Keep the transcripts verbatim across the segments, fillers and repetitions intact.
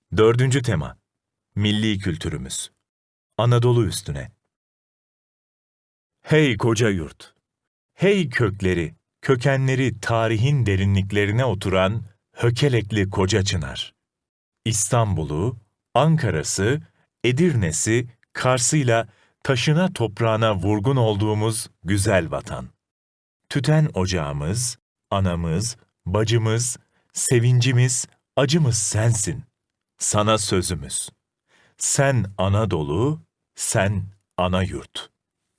Dördüncü tema. Milli kültürümüz. Anadolu üstüne. Hey koca yurt! Hey kökleri, kökenleri tarihin derinliklerine oturan hökelekli koca çınar! İstanbul'u, Ankara'sı, Edirne'si, Kars'ıyla taşına toprağına vurgun olduğumuz güzel vatan. Tüten ocağımız, anamız, bacımız, sevincimiz, acımız sensin. Sana sözümüz. Sen Anadolu, sen ana yurt.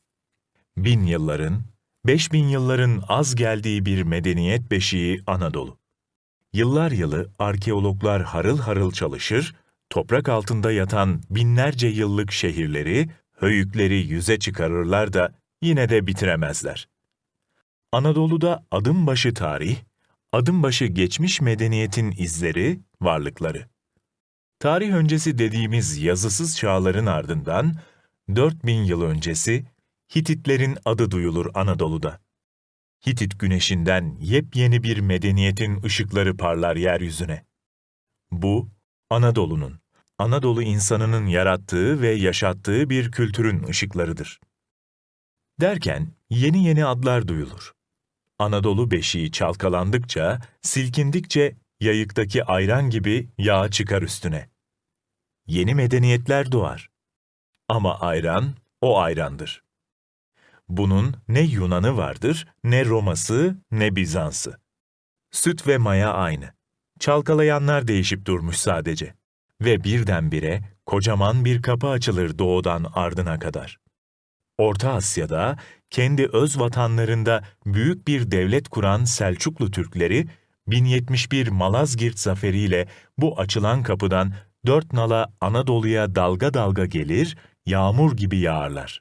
Bin yılların, beş bin yılların az geldiği bir medeniyet beşiği Anadolu. Yıllar yılı arkeologlar harıl harıl çalışır, toprak altında yatan binlerce yıllık şehirleri, höyükleri yüze çıkarırlar da yine de bitiremezler. Anadolu'da adım başı tarih, adım başı geçmiş medeniyetin izleri, varlıkları. Tarih öncesi dediğimiz yazısız çağların ardından dört bin yıl öncesi Hititlerin adı duyulur Anadolu'da. Hitit güneşinden yepyeni bir medeniyetin ışıkları parlar yeryüzüne. Bu, Anadolu'nun, Anadolu insanının yarattığı ve yaşattığı bir kültürün ışıklarıdır. Derken yeni yeni adlar duyulur. Anadolu beşiği çalkalandıkça, silkindikçe yayıktaki ayran gibi yağ çıkar üstüne. Yeni medeniyetler doğar. Ama ayran, o ayrandır. Bunun ne Yunan'ı vardır, ne Roma'sı, ne Bizans'ı. Süt ve maya aynı. Çalkalayanlar değişip durmuş sadece. Ve birdenbire kocaman bir kapı açılır doğudan ardına kadar. Orta Asya'da, kendi öz vatanlarında büyük bir devlet kuran Selçuklu Türkleri, bin yetmiş bir Malazgirt zaferiyle bu açılan kapıdan dört nala Anadolu'ya dalga dalga gelir, yağmur gibi yağarlar.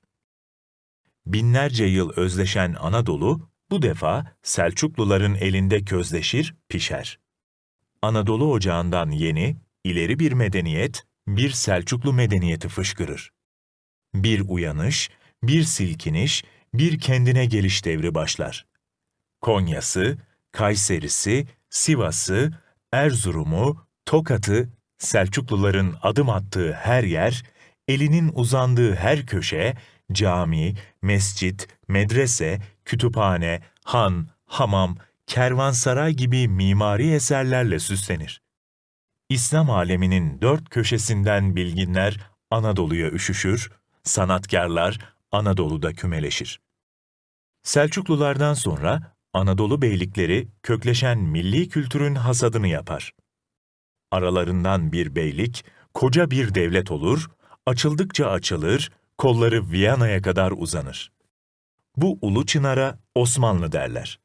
Binlerce yıl özleşen Anadolu, bu defa Selçukluların elinde közleşir, pişer. Anadolu ocağından yeni, ileri bir medeniyet, bir Selçuklu medeniyeti fışkırır. Bir uyanış, bir silkiniş, bir kendine geliş devri başlar. Konya'sı, Kayseri'si, Sivas'ı, Erzurum'u, Tokat'ı, Selçukluların adım attığı her yer, elinin uzandığı her köşe, cami, mescit, medrese, kütüphane, han, hamam, kervansaray gibi mimari eserlerle süslenir. İslam aleminin dört köşesinden bilginler Anadolu'ya üşüşür, sanatkarlar Anadolu'da kümeleşir. Selçuklulardan sonra Anadolu beylikleri kökleşen milli kültürün hasadını yapar. Aralarından bir beylik, koca bir devlet olur, açıldıkça açılır, kolları Viyana'ya kadar uzanır. Bu ulu çınara Osmanlı derler.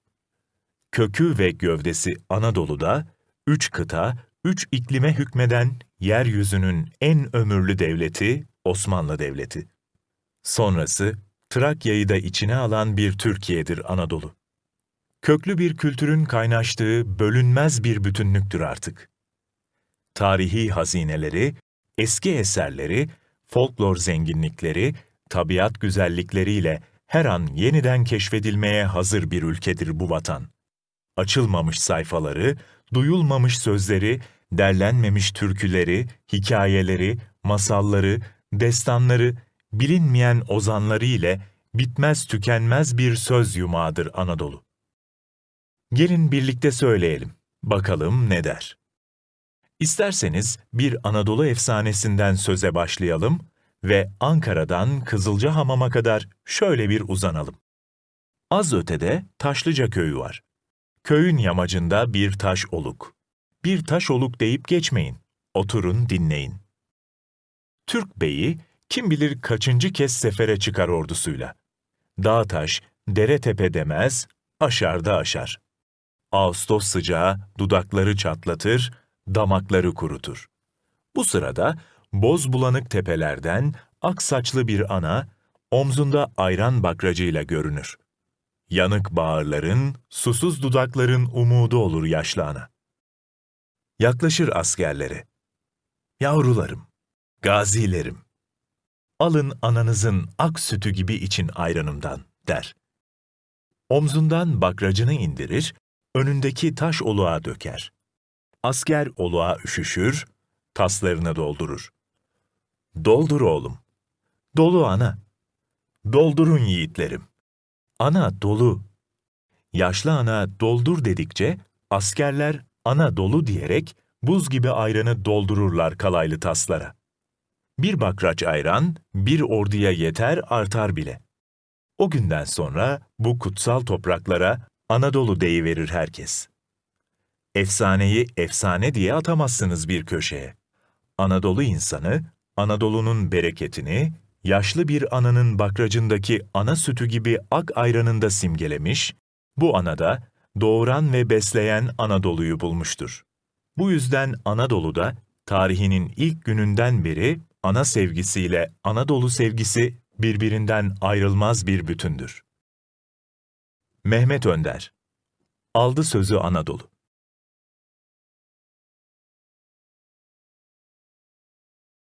Kökü ve gövdesi Anadolu'da, üç kıta, üç iklime hükmeden yeryüzünün en ömürlü devleti Osmanlı Devleti. Sonrası, Trakya'yı da içine alan bir Türkiye'dir Anadolu. Köklü bir kültürün kaynaştığı bölünmez bir bütünlüktür artık. Tarihi hazineleri, eski eserleri, folklor zenginlikleri, tabiat güzellikleriyle her an yeniden keşfedilmeye hazır bir ülkedir bu vatan. Açılmamış sayfaları, duyulmamış sözleri, derlenmemiş türküleri, hikayeleri, masalları, destanları, bilinmeyen ozanları ile bitmez tükenmez bir söz yumağıdır Anadolu. Gelin birlikte söyleyelim, bakalım ne der? İsterseniz bir Anadolu efsanesinden söze başlayalım ve Ankara'dan Kızılcahamam'a kadar şöyle bir uzanalım. Az ötede Taşlıca köyü var. Köyün yamacında bir taş oluk. Bir taş oluk deyip geçmeyin, oturun dinleyin. Türk beyi kim bilir kaçıncı kez sefere çıkar ordusuyla. Dağ taş, dere tepe demez, aşar da aşar. Ağustos sıcağı dudakları çatlatır, damakları kurutur. Bu sırada boz bulanık tepelerden ak saçlı bir ana, omzunda ayran bakracıyla görünür. Yanık bağırların, susuz dudakların umudu olur yaşlı ana. Yaklaşır askerlere. Yavrularım, gazilerim, alın ananızın ak sütü gibi için ayranımdan, der. Omzundan bakracını indirir, önündeki taş oluğa döker. Asker oluğa üşüşür, taslarını doldurur. Doldur oğlum. Dolu ana. Doldurun yiğitlerim. Ana dolu. Yaşlı ana doldur dedikçe askerler ana dolu diyerek buz gibi ayranı doldururlar kalaylı taslara. Bir bakraç ayran bir orduya yeter artar bile. O günden sonra bu kutsal topraklara Anadolu deyiverir herkes. Efsaneyi efsane diye atamazsınız bir köşeye. Anadolu insanı, Anadolu'nun bereketini, yaşlı bir ananın bakracındaki ana sütü gibi ak ayranında simgelemiş, bu anada doğuran ve besleyen Anadolu'yu bulmuştur. Bu yüzden Anadolu'da tarihinin ilk gününden beri ana sevgisiyle Anadolu sevgisi birbirinden ayrılmaz bir bütündür. Mehmet Önder. Aldı sözü Anadolu.